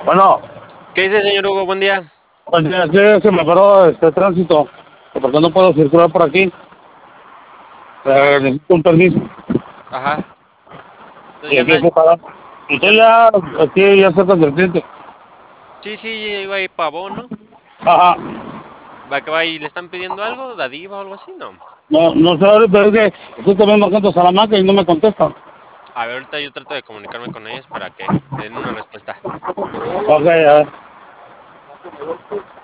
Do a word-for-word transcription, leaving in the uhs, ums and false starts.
Bueno, ¿Qué dice, señor Hugo? Buen día. pues ya que se me paró este tránsito, porque no puedo circular por aquí. Eh, necesito un permiso. Ajá. Entonces Y ya aquí anda, estoy parado. Y ya estoy anda- ya aquí, ya cerca del cliente. Sí, sí, iba a ir pavón, ¿no? Ajá. ¿Va que va y le están pidiendo algo? ¿Dadiva o algo así? No. No, no sé, ahorita es que estoy también marcando Salamanca y no me contestan. A ver, ahorita yo trato de comunicarme con ellos para que me den una respuesta. Ok, a ver.